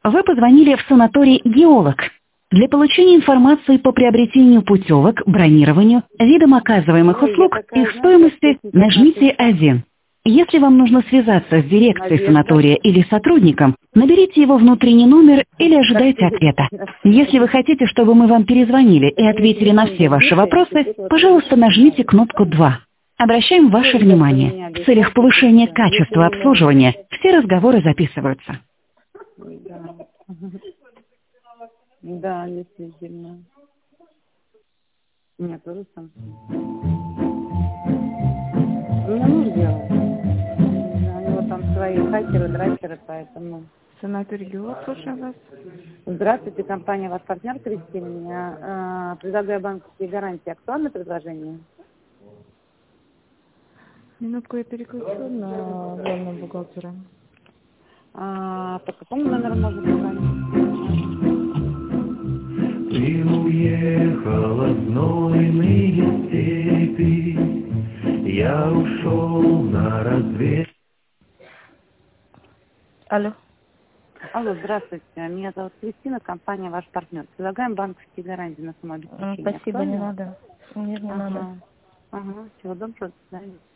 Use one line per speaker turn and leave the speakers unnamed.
Вы позвонили в санаторий «Геолог». Для получения информации по приобретению путевок, бронированию, видам оказываемых услуг, их стоимости, нажмите 1. Если вам нужно связаться с дирекцией санатория или сотрудником, наберите его внутренний номер или ожидайте ответа. Если вы хотите, чтобы мы вам перезвонили и ответили на все ваши вопросы, пожалуйста, нажмите кнопку 2. Обращаем ваше внимание. В целях повышения качества обслуживания все разговоры записываются.
Да, действительно. Нет, тоже сам. У меня муж делает. У него там свои хакеры, дракеры, поэтому...
Санаторий «Геолог», слушаю вас.
Здравствуйте, компания «Ваш партнер» Кристина. Меня предлагаю банковские гарантии. Актуальное предложение?
Минутку, я переключу на главного бухгалтера.
По какому номеру можно позвонить?
Ты уехала в знойные степи, я ушел на разведку.
Алло.
Алло, здравствуйте. Меня зовут Кристина, компания «Ваш партнер». Предлагаем банковские гарантии на самообеспечение.
Спасибо, не надо. Нет, не надо.
Ага, всего доброго, до свидания.